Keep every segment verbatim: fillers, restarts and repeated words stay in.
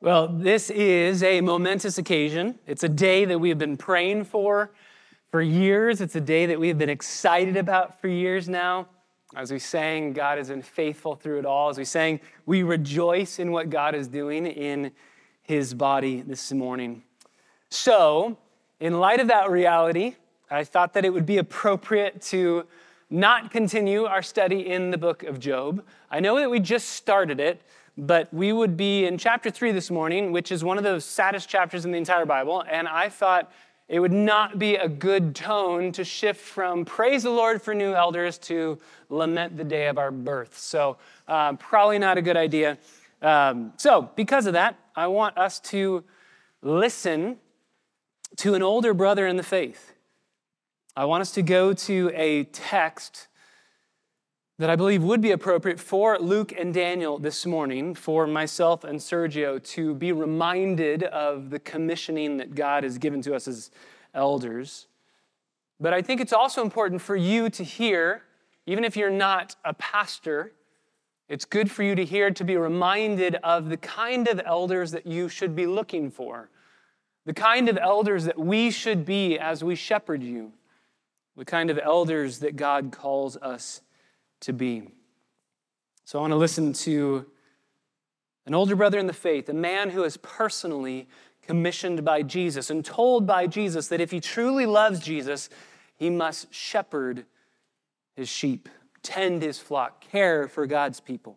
Well, this is a momentous occasion. It's a day that we have been praying for for years. It's a day that we have been excited about for years now. As we sang, God has been faithful through it all. As we sang, we rejoice in what God is doing in his body this morning. So, in light of that reality, I thought that it would be appropriate to not continue our study in the book of Job. I know that we just started it, but we would be in chapter three this morning, which is one of the saddest chapters in the entire Bible, and I thought it would not be a good tone to shift from praise the Lord for new elders to lament the day of our birth. So uh, probably not a good idea. Um, so because of that, I want us to listen to an older brother in the faith. I want us to go to a text that I believe would be appropriate for Luke and Daniel this morning, for myself and Sergio to be reminded of the commissioning that God has given to us as elders. But I think it's also important for you to hear, even if you're not a pastor, it's good for you to hear, to be reminded of the kind of elders that you should be looking for, the kind of elders that we should be as we shepherd you, the kind of elders that God calls us to be. So I want to listen to an older brother in the faith, a man who is personally commissioned by Jesus and told by Jesus that if he truly loves Jesus, he must shepherd his sheep, tend his flock, care for God's people.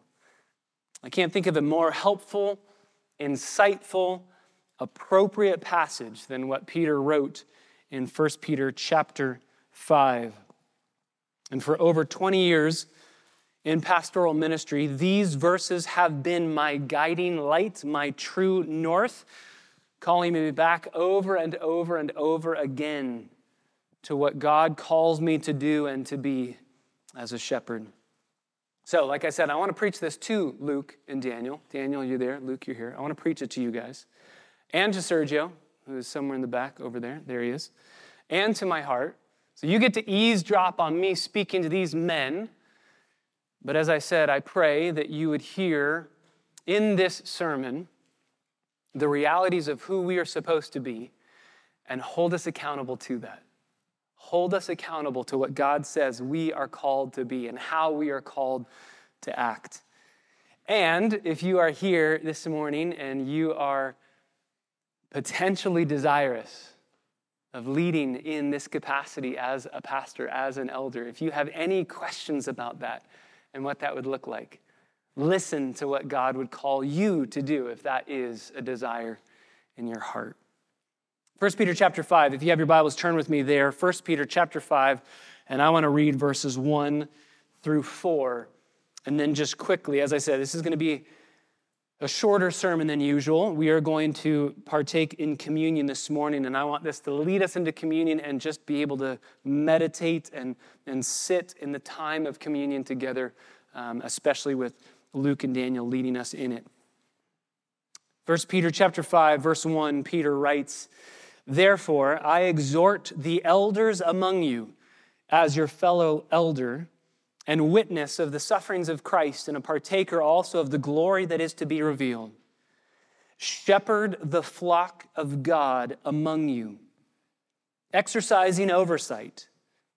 I can't think of a more helpful, insightful, appropriate passage than what Peter wrote in First Peter chapter five. And for over twenty years in pastoral ministry, these verses have been my guiding light, my true north, calling me back over and over and over again to what God calls me to do and to be as a shepherd. So, like I said, I want to preach this to Luke and Daniel. Daniel, you're there. Luke, you're here. I want to preach it to you guys. And to Sergio, who is somewhere in the back over there. There he is. And to my heart. So you get to eavesdrop on me speaking to these men. But as I said, I pray that you would hear in this sermon the realities of who we are supposed to be and hold us accountable to that. Hold us accountable to what God says we are called to be and how we are called to act. And if you are here this morning and you are potentially desirous of leading in this capacity as a pastor, as an elder, if you have any questions about that and what that would look like, listen to what God would call you to do if that is a desire in your heart. First Peter chapter five, if you have your Bibles, turn with me there. First Peter chapter five, and I want to read verses one through four. And then just quickly, as I said, this is going to be a shorter sermon than usual. We are going to partake in communion this morning, and I want this to lead us into communion and just be able to meditate and, and sit in the time of communion together, um, especially with Luke and Daniel leading us in it. First Peter chapter five, verse one, Peter writes, "Therefore, I exhort the elders among you as your fellow elder and witness of the sufferings of Christ and a partaker also of the glory that is to be revealed. Shepherd the flock of God among you, exercising oversight,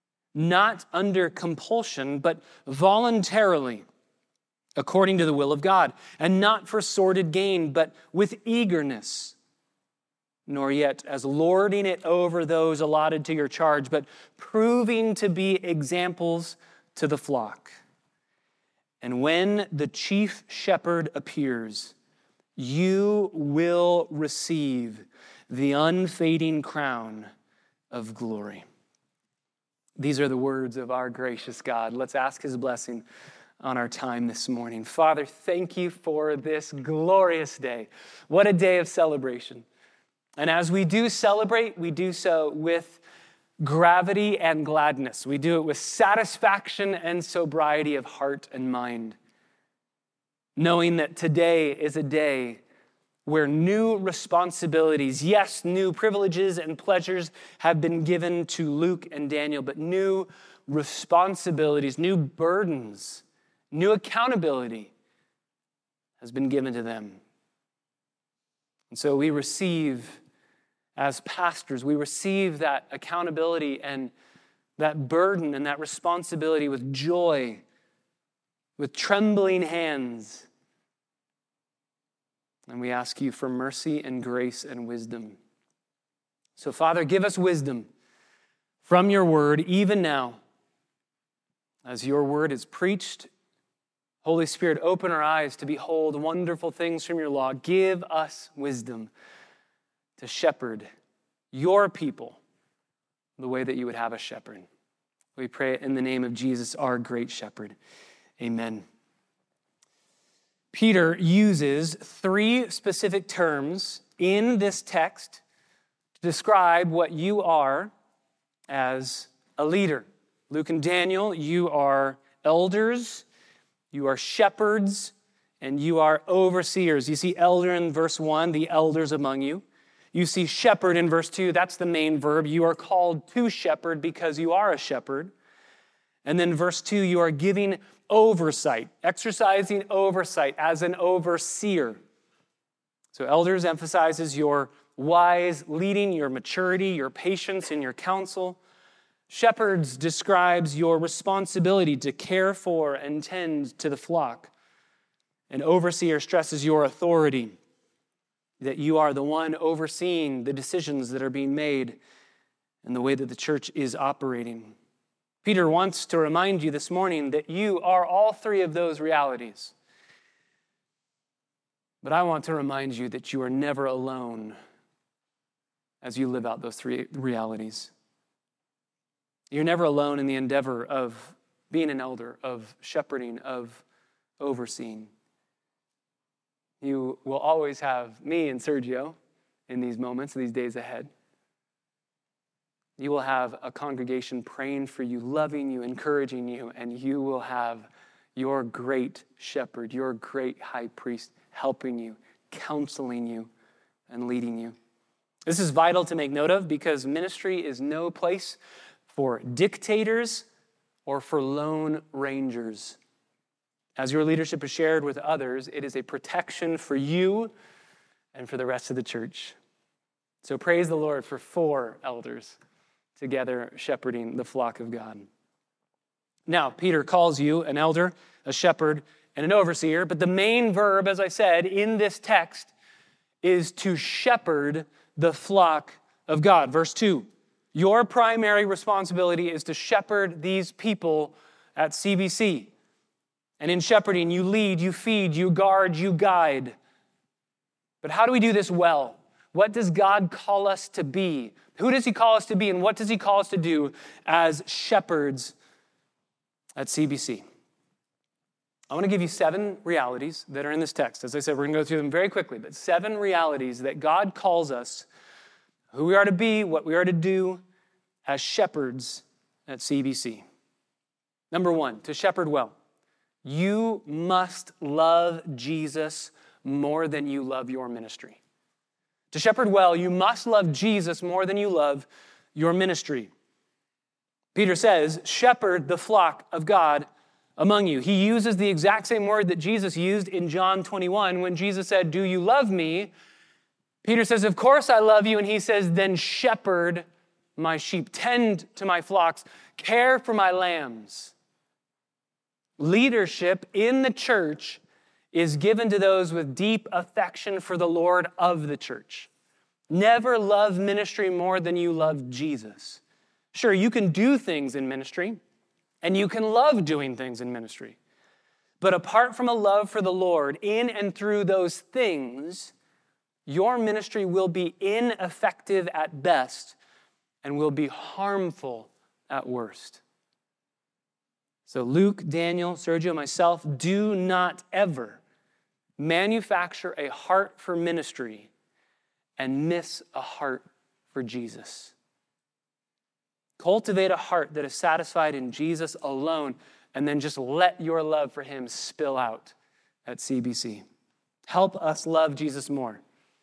not under compulsion, but voluntarily, according to the will of God, and not for sordid gain, but with eagerness, nor yet as lording it over those allotted to your charge, but proving to be examples to the flock. And when the chief shepherd appears, you will receive the unfading crown of glory." These are the words of our gracious God. Let's ask his blessing on our time this morning. Father, thank you for this glorious day. What a day of celebration. And as we do celebrate, we do so with gravity and gladness. We do it with satisfaction and sobriety of heart and mind, knowing that today is a day where new responsibilities, yes, new privileges and pleasures have been given to Luke and Daniel, but new responsibilities, new burdens, new accountability has been given to them. And so we receive, as pastors, we receive that accountability and that burden and that responsibility with joy, with trembling hands. And we ask you for mercy and grace and wisdom. So, Father, give us wisdom from your word, even now, as your word is preached. Holy Spirit, open our eyes to behold wonderful things from your law. Give us wisdom to shepherd your people the way that you would have us shepherd. We pray it in the name of Jesus, our great shepherd. Amen. Peter uses three specific terms in this text to describe what you are as a leader. Luke and Daniel, you are elders, you are shepherds, and you are overseers. You see elder in verse one, the elders among you. You see shepherd in verse two, that's the main verb. You are called to shepherd because you are a shepherd. And then verse two, you are giving oversight, exercising oversight as an overseer. So elders emphasizes your wise leading, your maturity, your patience, and your counsel. Shepherds describes your responsibility to care for and tend to the flock. An overseer stresses your authority, that you are the one overseeing the decisions that are being made and the way that the church is operating. Peter wants to remind you this morning that you are all three of those realities. But I want to remind you that you are never alone as you live out those three realities. You're never alone in the endeavor of being an elder, of shepherding, of overseeing. You will always have me and Sergio in these moments, these days ahead. You will have a congregation praying for you, loving you, encouraging you, and you will have your great shepherd, your great high priest helping you, counseling you, and leading you. This is vital to make note of because ministry is no place for dictators or for lone rangers. As your leadership is shared with others, it is a protection for you and for the rest of the church. So praise the Lord for four elders together shepherding the flock of God. Now, Peter calls you an elder, a shepherd, and an overseer, but the main verb, as I said, in this text is to shepherd the flock of God. Verse two, your primary responsibility is to shepherd these people at C B C. And in shepherding, you lead, you feed, you guard, you guide. But how do we do this well? What does God call us to be? Who does he call us to be, and what does he call us to do as shepherds at C B C? I want to give you seven realities that are in this text. As I said, we're going to go through them very quickly, but seven realities that God calls us, who we are to be, what we are to do as shepherds at C B C. Number one, to shepherd well. You must love Jesus more than you love your ministry. To shepherd well, you must love Jesus more than you love your ministry. Peter says, shepherd the flock of God among you. He uses the exact same word that Jesus used in John twenty-one when Jesus said, do you love me? Peter says, of course I love you. And he says, then shepherd my sheep, tend to my flocks, care for my lambs. Leadership in the church is given to those with deep affection for the Lord of the church. Never love ministry more than you love Jesus. Sure, you can do things in ministry, and you can love doing things in ministry. But apart from a love for the Lord, in and through those things, your ministry will be ineffective at best and will be harmful at worst. So Luke, Daniel, Sergio, myself, do not ever manufacture a heart for ministry and miss a heart for Jesus. Cultivate a heart that is satisfied in Jesus alone, and then just let your love for him spill out at C B C. Help us love Jesus more.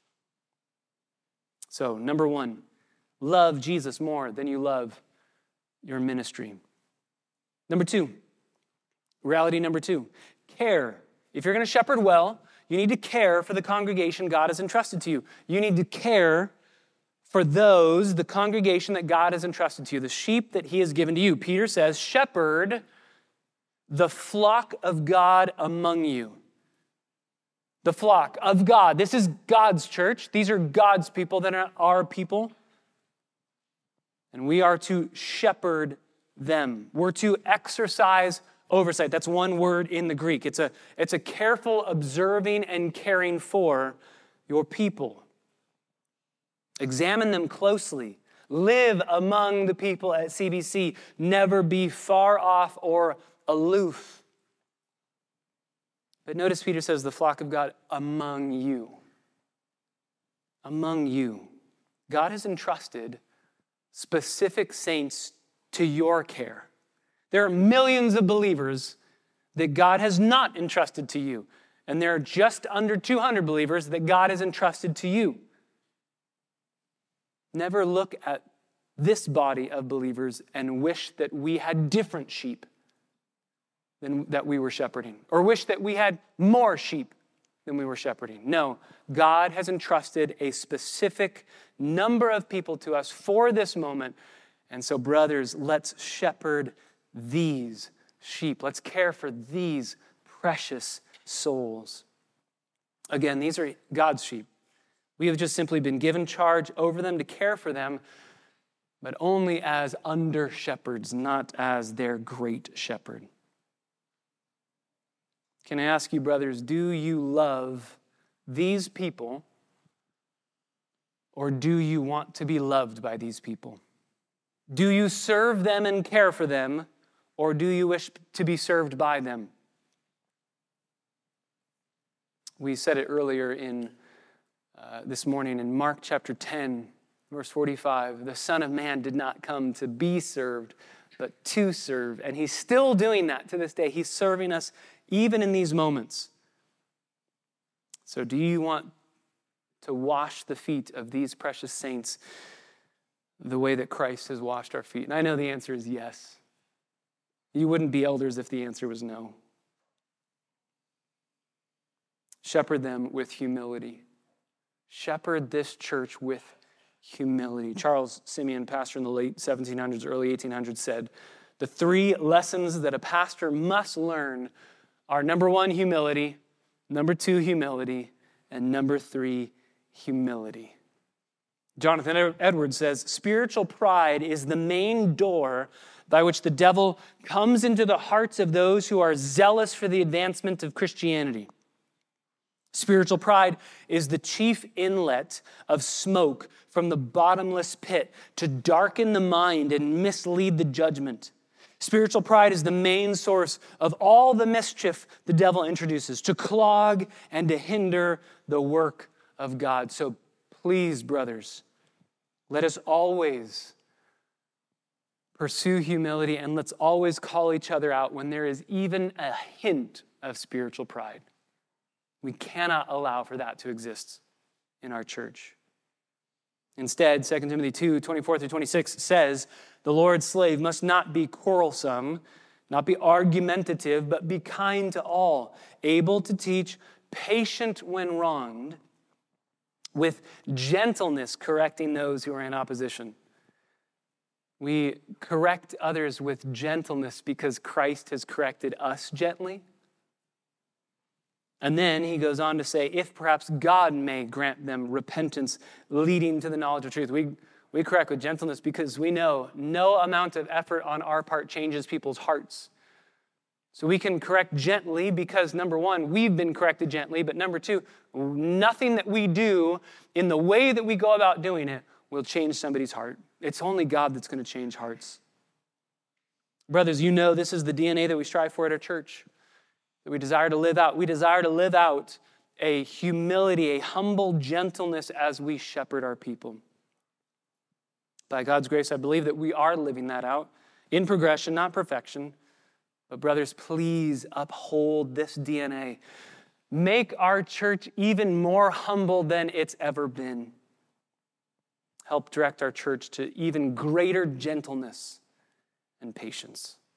So, number one, love Jesus more than you love your ministry. Number two, reality number two, care. If you're going to shepherd well, You need to care for the congregation God has entrusted to you. You need to care for those, the congregation that God has entrusted to you, the sheep that he has given to you. Peter says, shepherd the flock of God among you. The flock of God. This is God's church. These are God's people that are our people. And we are to shepherd them. We're to exercise oversight. That's one word in the Greek. It's a, it's a careful observing and caring for your people. Examine them closely. Live among the people at C B C. Never be far off or aloof. But notice Peter says the flock of God among you. Among you. God has entrusted specific saints to your care. There are millions of believers that God has not entrusted to you. And there are just under two hundred believers that God has entrusted to you. Never look at this body of believers and wish that we had different sheep than that we were shepherding, or wish that we had more sheep than we were shepherding. No, God has entrusted a specific number of people to us for this moment. And so, brothers, let's shepherd these sheep. Let's care for these precious souls. Again, these are God's sheep. We have just simply been given charge over them to care for them, but only as under shepherds, not as their great shepherd. Can I ask you, brothers, do you love these people, or do you want to be loved by these people? Do you serve them and care for them, or do you wish to be served by them? We said it earlier in uh, this morning in Mark chapter ten, verse forty-five. The Son of Man did not come to be served, but to serve. And he's still doing that to this day. He's serving us even in these moments. So do you want to wash the feet of these precious saints the way that Christ has washed our feet? And I know the answer is yes. You wouldn't be elders if the answer was no. Shepherd them with humility. Shepherd this church with humility. Charles Simeon, pastor in the late seventeen hundreds, early eighteen hundreds, said, the three lessons that a pastor must learn are number one, humility, number two, humility, and number three, humility. Jonathan Edwards says, spiritual pride is the main door by which the devil comes into the hearts of those who are zealous for the advancement of Christianity. Spiritual pride is the chief inlet of smoke from the bottomless pit to darken the mind and mislead the judgment. Spiritual pride is the main source of all the mischief the devil introduces to clog and to hinder the work of God. So please, brothers, let us always pursue humility, and let's always call each other out when there is even a hint of spiritual pride. We cannot allow for that to exist in our church. Instead, Second Timothy two, twenty-four through twenty-six says, the Lord's slave must not be quarrelsome, not be argumentative, but be kind to all, able to teach, patient when wronged, with gentleness correcting those who are in opposition. We correct others with gentleness because Christ has corrected us gently. And then he goes on to say, if perhaps God may grant them repentance leading to the knowledge of truth. We, we correct with gentleness because we know no amount of effort on our part changes people's hearts. So we can correct gently because, number one, we've been corrected gently. But number two, nothing that we do in the way that we go about doing it will change somebody's heart. It's only God that's going to change hearts. Brothers, you know this is the D N A that we strive for at our church, that we desire to live out. We desire to live out a humility, a humble gentleness as we shepherd our people. By God's grace, I believe that we are living that out in progression, not perfection. But brothers, please uphold this D N A. Make our church even more humble than it's ever been. Help direct our church to even greater gentleness and patience.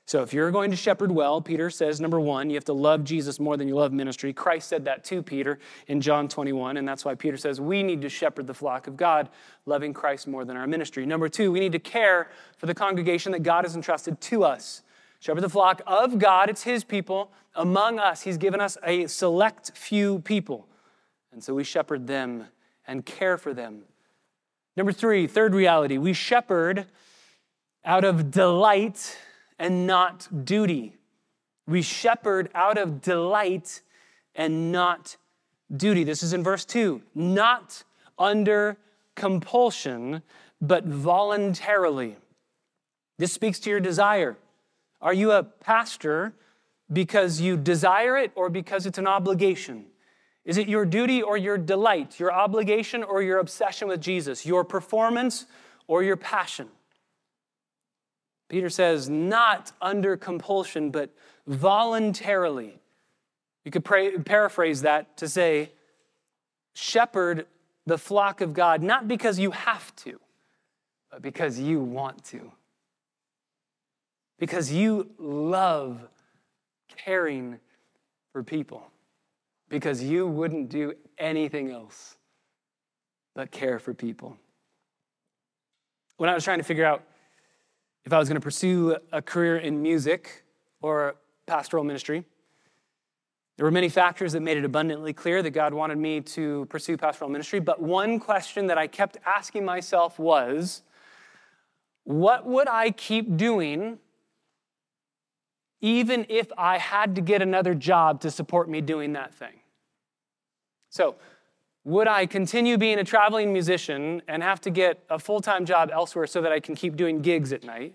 So if you're going to shepherd well, Peter says, number one, you have to love Jesus more than you love ministry. Christ said that to Peter in John twenty-one, and that's why Peter says we need to shepherd the flock of God, loving Christ more than our ministry. Number two, we need to care for the congregation that God has entrusted to us. Shepherd the flock of God, it's his people, among us. He's given us a select few people, and so we shepherd them and care for them. Number three, third reality, we shepherd out of delight and not duty. We shepherd out of delight and not duty. This is in verse two. Not under compulsion, but voluntarily. This speaks to your desire. Are you a pastor because you desire it or because it's an obligation? Is it your duty or your delight, your obligation or your obsession with Jesus, your performance or your passion? Peter says, not under compulsion, but voluntarily. You could pray, paraphrase that to say, shepherd the flock of God, not because you have to, but because you want to. Because you love caring for people. Because you wouldn't do anything else but care for people. When I was trying to figure out if I was going to pursue a career in music or pastoral ministry, there were many factors that made it abundantly clear that God wanted me to pursue pastoral ministry. But one question that I kept asking myself was, what would I keep doing even if I had to get another job to support me doing that thing? So, would I continue being a traveling musician and have to get a full-time job elsewhere so that I can keep doing gigs at night?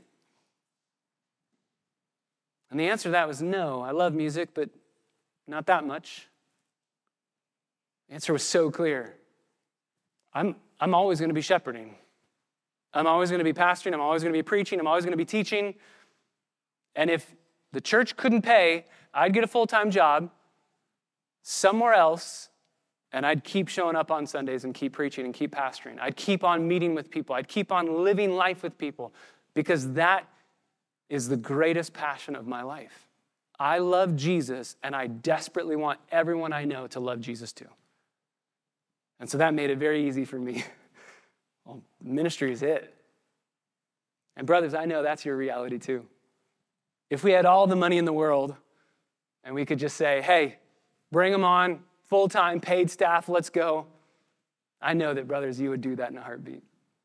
And the answer to that was no. I love music, but not that much. The answer was so clear. I'm, I'm always going to be shepherding. I'm always going to be pastoring. I'm always going to be preaching. I'm always going to be teaching. And if the church couldn't pay, I'd get a full-time job somewhere else, and I'd keep showing up on Sundays and keep preaching and keep pastoring. I'd keep on meeting with people. I'd keep on living life with people because that is the greatest passion of my life. I love Jesus, and I desperately want everyone I know to love Jesus too. And so that made it very easy for me. Well, ministry is it. And brothers, I know that's your reality too. If we had all the money in the world and we could just say, hey, bring them on, full-time, paid staff, let's go. I know that, brothers, you would do that in a heartbeat.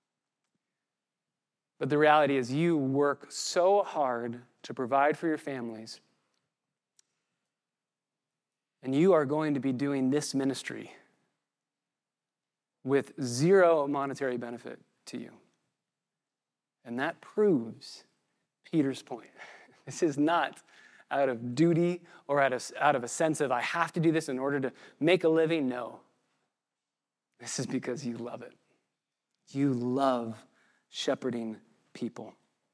But the reality is you work so hard to provide for your families, and you are going to be doing this ministry with zero monetary benefit to you. And that proves Peter's point. This is not out of duty or out of, out of a sense of I have to do this in order to make a living. No. This is because you love it. You love shepherding people.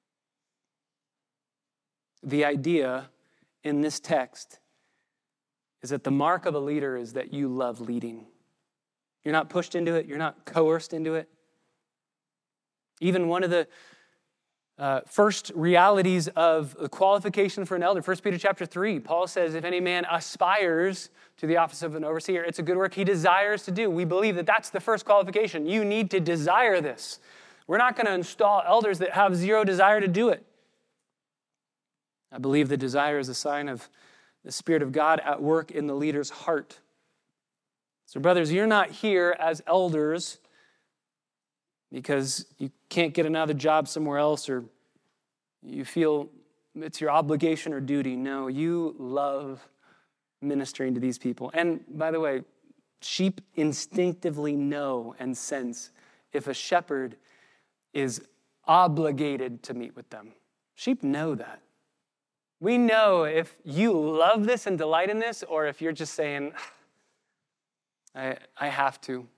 The idea in this text is that the mark of a leader is that you love leading. You're not pushed into it. You're not coerced into it. Even one of the Uh, first realities of the qualification for an elder, First Peter chapter three, Paul says, if any man aspires to the office of an overseer, it's a good work he desires to do. We believe that that's the first qualification. You need to desire this. We're not going to install elders that have zero desire to do it. I believe the desire is a sign of the Spirit of God at work in the leader's heart. So brothers, you're not here as elders because you can't get another job somewhere else or you feel it's your obligation or duty. No, you love ministering to these people. And by the way, sheep instinctively know and sense if a shepherd is obligated to meet with them. Sheep know that. We know if you love this and delight in this or if you're just saying, I, I have to.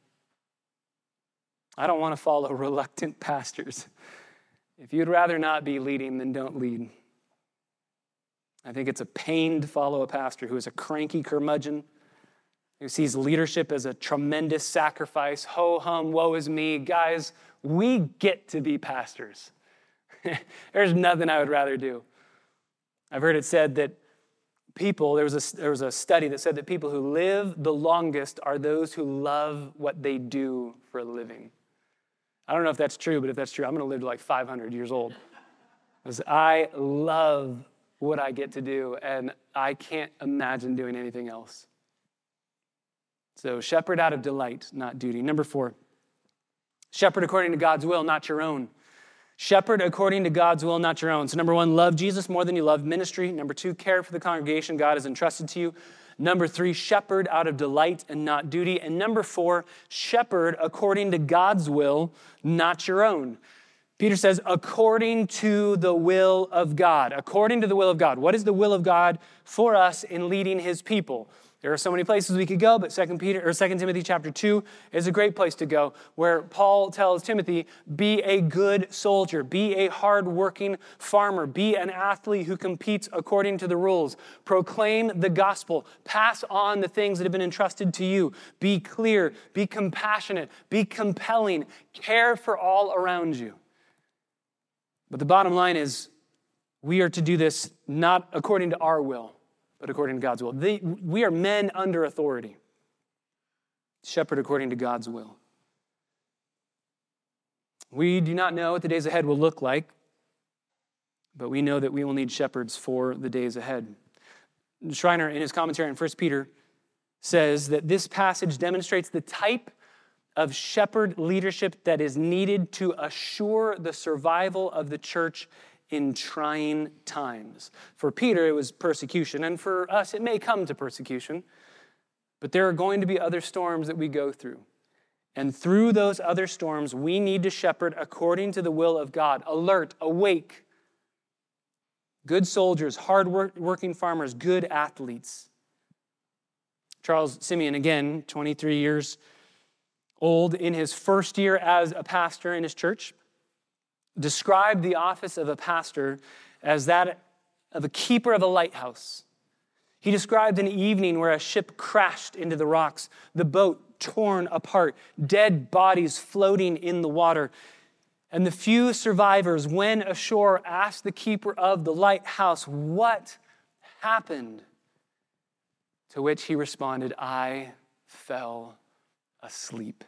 I don't want to follow reluctant pastors. If you'd rather not be leading, then don't lead. I think it's a pain to follow a pastor who is a cranky curmudgeon, who sees leadership as a tremendous sacrifice. Ho hum, woe is me. Guys, we get to be pastors. There's nothing I would rather do. I've heard it said that people, there was a, there was a study that said that people who live the longest are those who love what they do for a living. I don't know if that's true, but if that's true, I'm going to live to like five hundred years old. Because I love what I get to do, and I can't imagine doing anything else. So shepherd out of delight, not duty. Number four, shepherd according to God's will, not your own. Shepherd according to God's will, not your own. So number one, love Jesus more than you love ministry. Number two, care for the congregation God has entrusted to you. Number three, shepherd out of delight and not duty. And number four, shepherd according to God's will, not your own. Peter says, according to the will of God. According to the will of God. What is the will of God for us in leading his people? There are so many places we could go, but Second Peter or Second Timothy chapter two is a great place to go, where Paul tells Timothy, be a good soldier, be a hardworking farmer, be an athlete who competes according to the rules, proclaim the gospel, pass on the things that have been entrusted to you, be clear, be compassionate, be compelling, care for all around you. But the bottom line is, we are to do this not according to our will, but according to God's will. They, we are men under authority. Shepherd according to God's will. We do not know what the days ahead will look like, but we know that we will need shepherds for the days ahead. Schreiner, in his commentary on First Peter, says that this passage demonstrates the type of shepherd leadership that is needed to assure the survival of the church in trying times. For Peter, it was persecution, and for us, it may come to persecution, but there are going to be other storms that we go through. And through those other storms, we need to shepherd according to the will of God, alert, awake, good soldiers, hard-working farmers, good athletes. Charles Simeon, again, twenty-three years old, in his first year as a pastor in his church, described the office of a pastor as that of a keeper of a lighthouse. He described an evening where a ship crashed into the rocks, the boat torn apart, dead bodies floating in the water. And the few survivors, when ashore, asked the keeper of the lighthouse, "What happened?" To which he responded, "I fell asleep."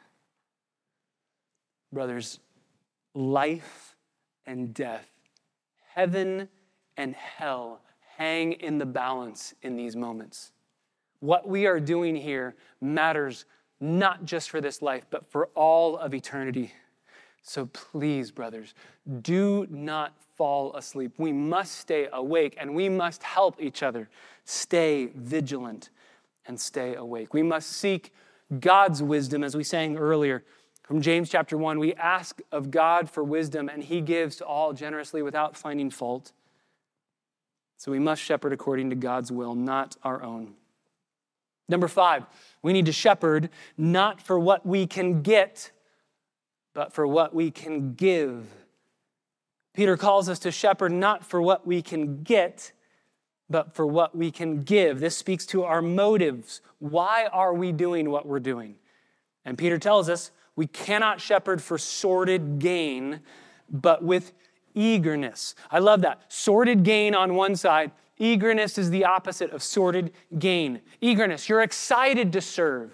Brothers, life and death, heaven and hell hang in the balance in these moments. What we are doing here matters not just for this life, but for all of eternity. So please, brothers, do not fall asleep. We must stay awake, and we must help each other stay vigilant and stay awake. We must seek God's wisdom, as we sang earlier. From James chapter one, we ask of God for wisdom, and he gives to all generously without finding fault. So we must shepherd according to God's will, not our own. Number five, we need to shepherd not for what we can get, but for what we can give. Peter calls us to shepherd not for what we can get, but for what we can give. This speaks to our motives. Why are we doing what we're doing? And Peter tells us we cannot shepherd for sordid gain, but with eagerness. I love that. Sordid gain on one side. Eagerness is the opposite of sordid gain. Eagerness, you're excited to serve,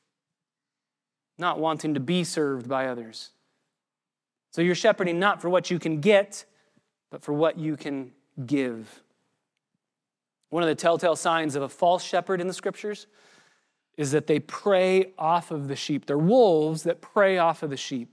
not wanting to be served by others. So you're shepherding not for what you can get, but for what you can give. One of the telltale signs of a false shepherd in the scriptures is that they prey off of the sheep. They're wolves that prey off of the sheep.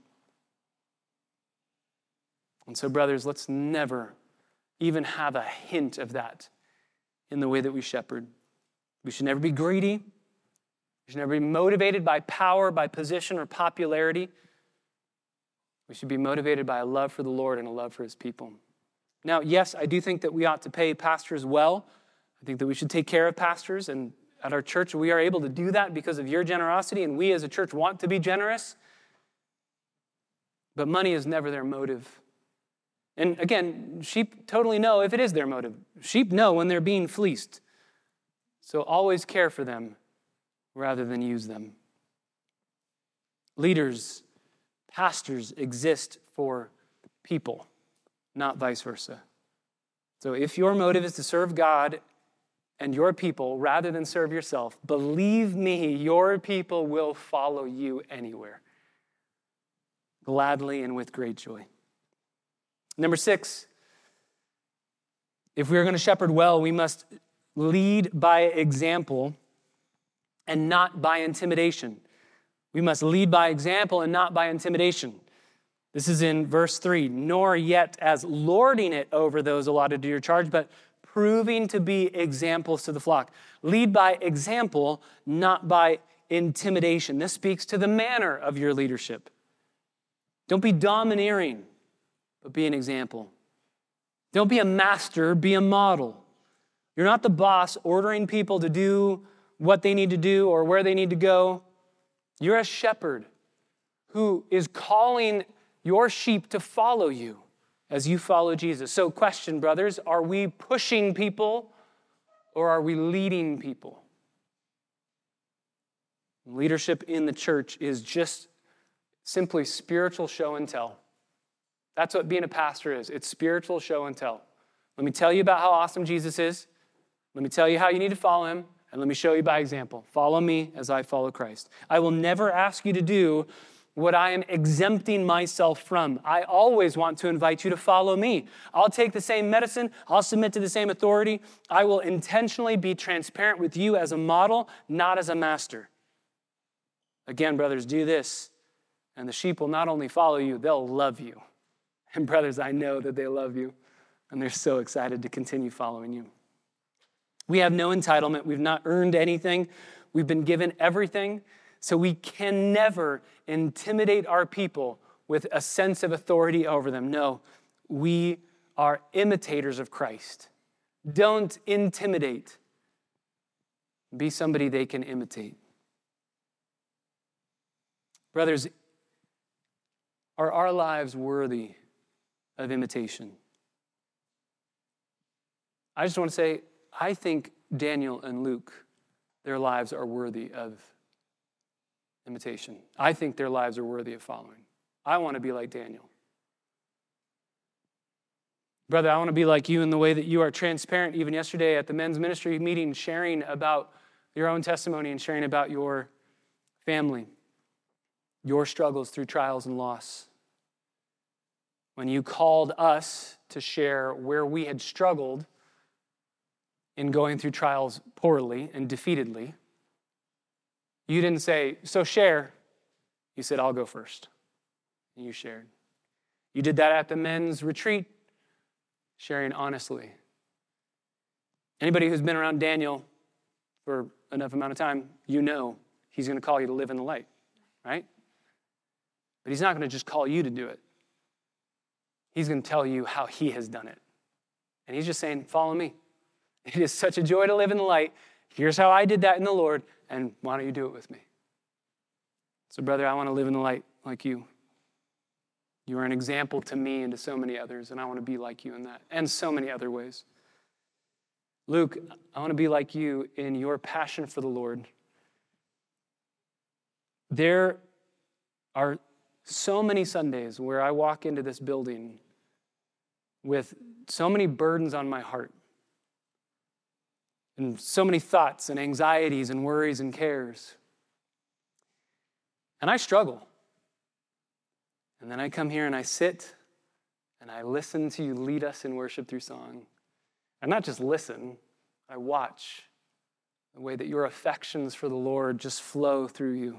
And so, brothers, let's never even have a hint of that in the way that we shepherd. We should never be greedy. We should never be motivated by power, by position, or popularity. We should be motivated by a love for the Lord and a love for his people. Now, yes, I do think that we ought to pay pastors well. I think that we should take care of pastors, and at our church, we are able to do that because of your generosity, and we as a church want to be generous. But money is never their motive. And again, sheep totally know if it is their motive. Sheep know when they're being fleeced. So always care for them rather than use them. Leaders, pastors exist for people, not vice versa. So if your motive is to serve God and your people rather than serve yourself, believe me, your people will follow you anywhere, gladly and with great joy. Number six, if we're going to shepherd well, we must lead by example and not by intimidation. We must lead by example and not by intimidation. This is in verse three, nor yet as lording it over those allotted to your charge, but proving to be examples to the flock. Lead by example, not by intimidation. This speaks to the manner of your leadership. Don't be domineering, but be an example. Don't be a master, be a model. You're not the boss ordering people to do what they need to do or where they need to go. You're a shepherd who is calling your sheep to follow you as you follow Jesus. So question, brothers, are we pushing people or are we leading people? Leadership in the church is just simply spiritual show and tell. That's what being a pastor is. It's spiritual show and tell. Let me tell you about how awesome Jesus is. Let me tell you how you need to follow him. And let me show you by example. Follow me as I follow Christ. I will never ask you to do what I am exempting myself from. I always want to invite you to follow me. I'll take the same medicine. I'll submit to the same authority. I will intentionally be transparent with you as a model, not as a master. Again, brothers, do this, and the sheep will not only follow you, they'll love you. And brothers, I know that they love you, and they're so excited to continue following you. We have no entitlement. We've not earned anything. We've been given everything. So we can never intimidate our people with a sense of authority over them. No, we are imitators of Christ. Don't intimidate. Be somebody they can imitate. Brothers, are our lives worthy of imitation? I just want to say, I think Daniel and Luke, their lives are worthy of imitation. I think their lives are worthy of following. I want to be like Daniel. Brother, I want to be like you in the way that you are transparent, even yesterday at the men's ministry meeting, sharing about your own testimony and sharing about your family, your struggles through trials and loss. When you called us to share where we had struggled in going through trials poorly and defeatedly, you didn't say, so share. You said, I'll go first. And you shared. You did that at the men's retreat, sharing honestly. Anybody who's been around Daniel for enough amount of time, you know he's going to call you to live in the light, right? But he's not going to just call you to do it. He's going to tell you how he has done it. And he's just saying, follow me. It is such a joy to live in the light. Here's how I did that in the Lord, and why don't you do it with me? So, brother, I want to live in the light like you. You are an example to me and to so many others, and I want to be like you in that, and so many other ways. Luke, I want to be like you in your passion for the Lord. There are so many Sundays where I walk into this building with so many burdens on my heart, and so many thoughts and anxieties and worries and cares. And I struggle. And then I come here and I sit and I listen to you lead us in worship through song. And not just listen, I watch the way that your affections for the Lord just flow through you.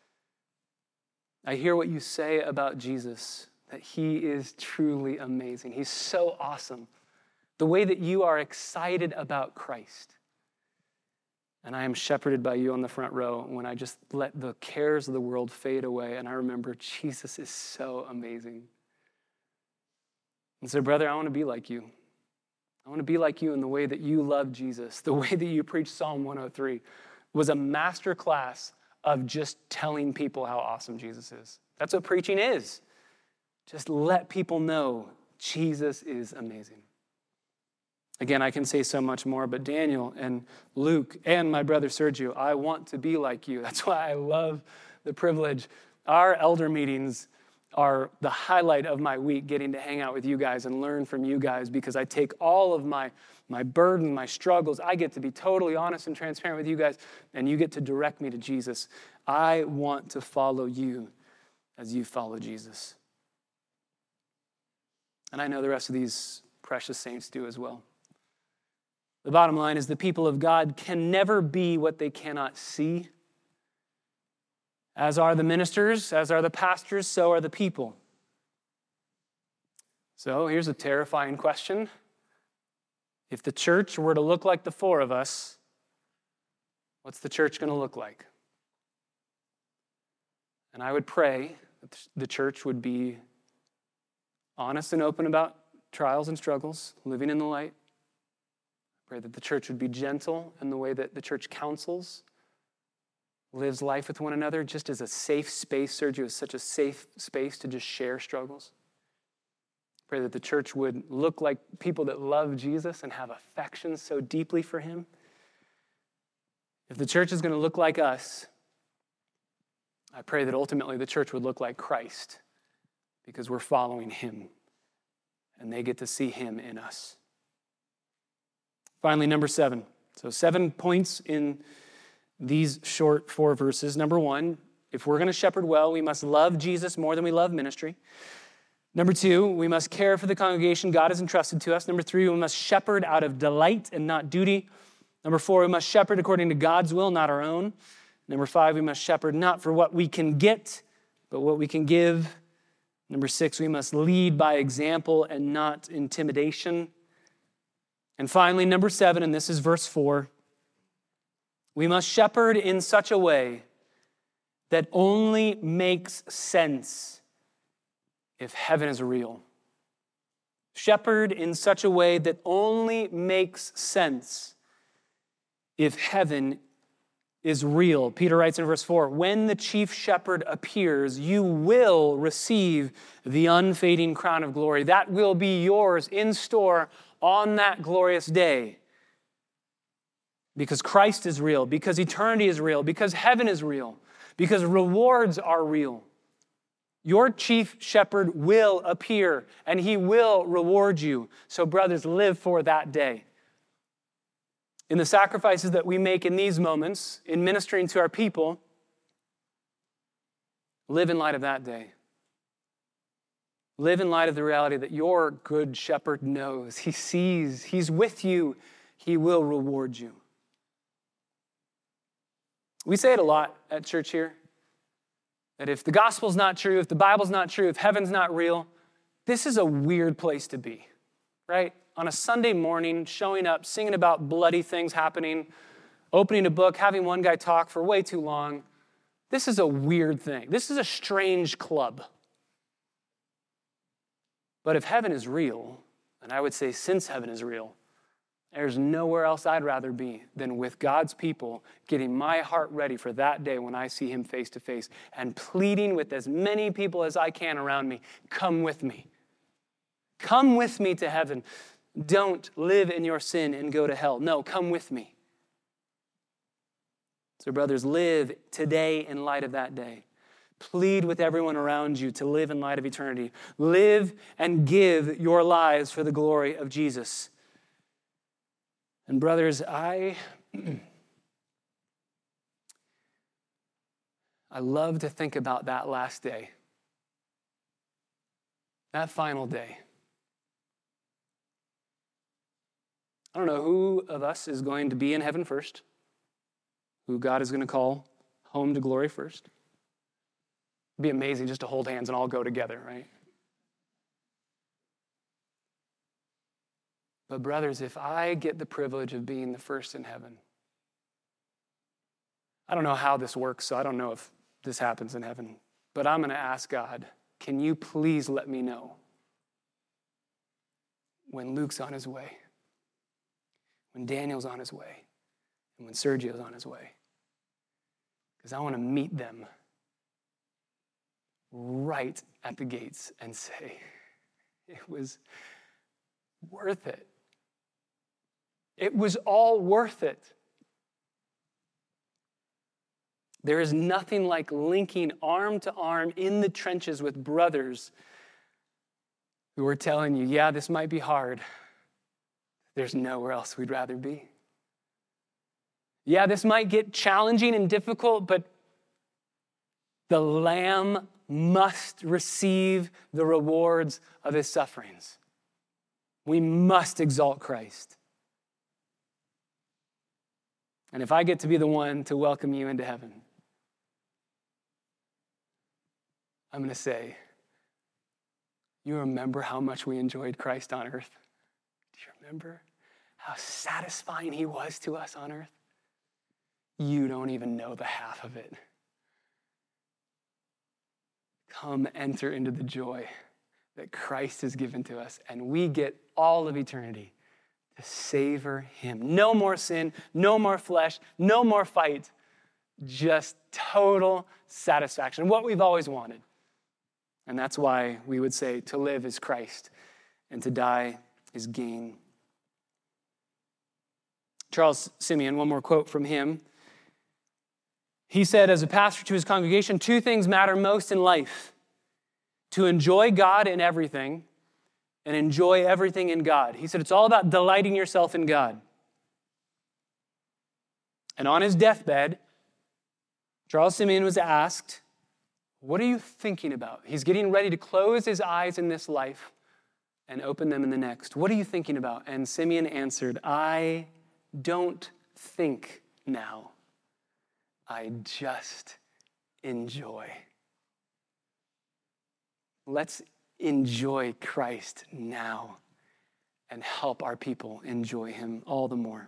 I hear what you say about Jesus, that he is truly amazing. He's so awesome. The way that you are excited about Christ. And I am shepherded by you on the front row when I just let the cares of the world fade away and I remember Jesus is so amazing. And so, brother, I want to be like you. I want to be like you in the way that you love Jesus. The way that you preach Psalm one oh three was a master class of just telling people how awesome Jesus is. That's what preaching is. Just let people know Jesus is amazing. Again, I can say so much more, but Daniel and Luke and my brother Sergio, I want to be like you. That's why I love the privilege. Our elder meetings are the highlight of my week, getting to hang out with you guys and learn from you guys, because I take all of my, my burden, my struggles. I get to be totally honest and transparent with you guys, and you get to direct me to Jesus. I want to follow you as you follow Jesus. And I know the rest of these precious saints do as well. The bottom line is the people of God can never be what they cannot see. As are the ministers, as are the pastors, so are the people. So here's a terrifying question. If the church were to look like the four of us, what's the church going to look like? And I would pray that the church would be honest and open about trials and struggles, living in the light. Pray that the church would be gentle in the way that the church counsels, lives life with one another, just as a safe space. Sergio is such a safe space to just share struggles. Pray that the church would look like people that love Jesus and have affection so deeply for him. If the church is going to look like us, I pray that ultimately the church would look like Christ, because we're following him and they get to see him in us. Finally, number seven. So seven points in these short four verses. Number one, if we're going to shepherd well, we must love Jesus more than we love ministry. Number two, we must care for the congregation God has entrusted to us. Number three, we must shepherd out of delight and not duty. Number four, we must shepherd according to God's will, not our own. Number five, we must shepherd not for what we can get, but what we can give. Number six, we must lead by example and not intimidation. And finally, number seven, and this is verse four, we must shepherd in such a way that only makes sense if heaven is real. Shepherd in such a way that only makes sense if heaven is real. Peter writes in verse four, when the chief shepherd appears, you will receive the unfading crown of glory. That will be yours in store on that glorious day. Because Christ is real, because eternity is real, because heaven is real, because rewards are real. Your chief shepherd will appear and he will reward you. So brothers, live for that day. In the sacrifices that we make in these moments, in ministering to our people, live in light of that day. Live in light of the reality that your good shepherd knows. He sees, he's with you, he will reward you. We say it a lot at church here, that if the gospel's not true, if the Bible's not true, if heaven's not real, this is a weird place to be, right? On a Sunday morning, showing up, singing about bloody things happening, opening a book, having one guy talk for way too long. This is a weird thing. This is a strange club. But if heaven is real, and I would say since heaven is real, there's nowhere else I'd rather be than with God's people, getting my heart ready for that day when I see him face to face and pleading with as many people as I can around me, come with me. Come with me to heaven. Don't live in your sin and go to hell. No, come with me. So brothers, live today in light of that day. Plead with everyone around you to live in light of eternity. Live and give your lives for the glory of Jesus. And brothers, I, I love to think about that last day, that final day. I don't know who of us is going to be in heaven first, who God is going to call home to glory first. It'd be amazing just to hold hands and all go together, right? But brothers, if I get the privilege of being the first in heaven, I don't know how this works, so I don't know if this happens in heaven, but I'm going to ask God, can you please let me know when Luke's on his way, when Daniel's on his way, and when Sergio's on his way? Because I want to meet them right at the gates and say, it was worth it. It was all worth it. There is nothing like linking arm to arm in the trenches with brothers who are telling you, yeah, this might be hard. There's nowhere else we'd rather be. Yeah, this might get challenging and difficult, but the Lamb must receive the rewards of his sufferings. We must exalt Christ. And if I get to be the one to welcome you into heaven, I'm going to say, you remember how much we enjoyed Christ on earth? Do you remember how satisfying he was to us on earth? You don't even know the half of it. Come enter into the joy that Christ has given to us, and we get all of eternity to savor him. No more sin, no more flesh, no more fight, just total satisfaction, what we've always wanted. And that's why we would say to live is Christ and to die is gain. Charles Simeon, one more quote from him. He said, as a pastor to his congregation, two things matter most in life: to enjoy God in everything and enjoy everything in God. He said, it's all about delighting yourself in God. And on his deathbed, Charles Simeon was asked, what are you thinking about? He's getting ready to close his eyes in this life and open them in the next. What are you thinking about? And Simeon answered, I don't think now. I just enjoy. Let's enjoy Christ now and help our people enjoy him all the more.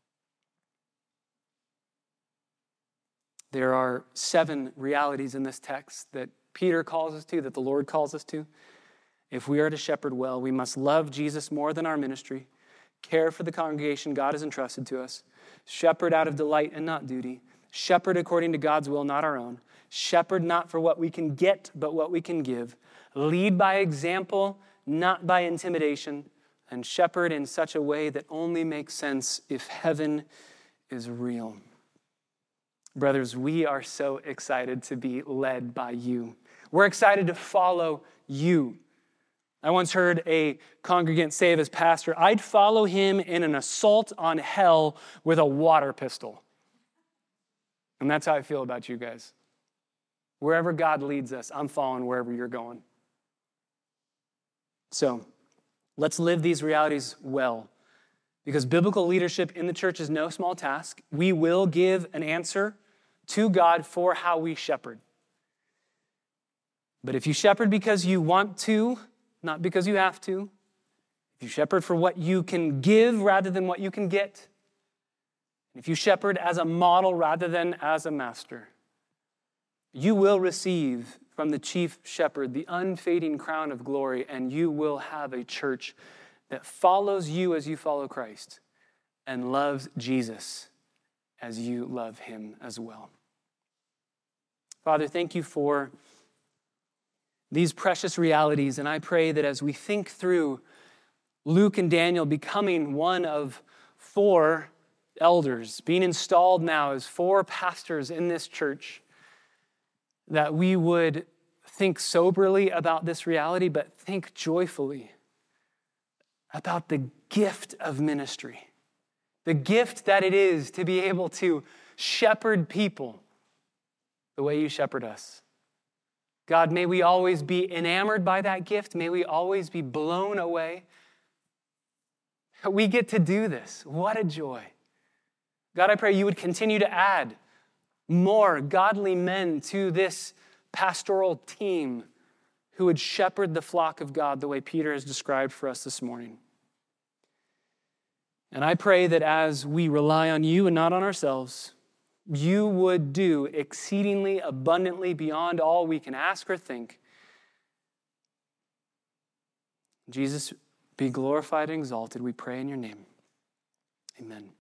There are seven realities in this text that Peter calls us to, that the Lord calls us to. If we are to shepherd well, we must love Jesus more than our ministry, care for the congregation God has entrusted to us, shepherd out of delight and not duty, shepherd according to God's will, not our own, shepherd not for what we can get, but what we can give, lead by example, not by intimidation, and shepherd in such a way that only makes sense if heaven is real. Brothers, we are so excited to be led by you. We're excited to follow you. I once heard a congregant say of his pastor, I'd follow him in an assault on hell with a water pistol. And that's how I feel about you guys. Wherever God leads us, I'm following wherever you're going. So let's live these realities well, because biblical leadership in the church is no small task. We will give an answer to God for how we shepherd. But if you shepherd because you want to, not because you have to, if you shepherd for what you can give rather than what you can get, if you shepherd as a model rather than as a master, you will receive from the chief shepherd the unfading crown of glory, and you will have a church that follows you as you follow Christ and loves Jesus as you love him as well. Father, thank you for these precious realities, and I pray that as we think through Luke and Daniel becoming one of four elders, being installed now as four pastors in this church, that we would think soberly about this reality, but think joyfully about the gift of ministry, the gift that it is to be able to shepherd people the way you shepherd us. God, may we always be enamored by that gift. May we always be blown away. We get to do this. What a joy. God, I pray you would continue to add more godly men to this pastoral team who would shepherd the flock of God the way Peter has described for us this morning. And I pray that as we rely on you and not on ourselves, you would do exceedingly abundantly beyond all we can ask or think. Jesus, be glorified and exalted, we pray in your name. Amen.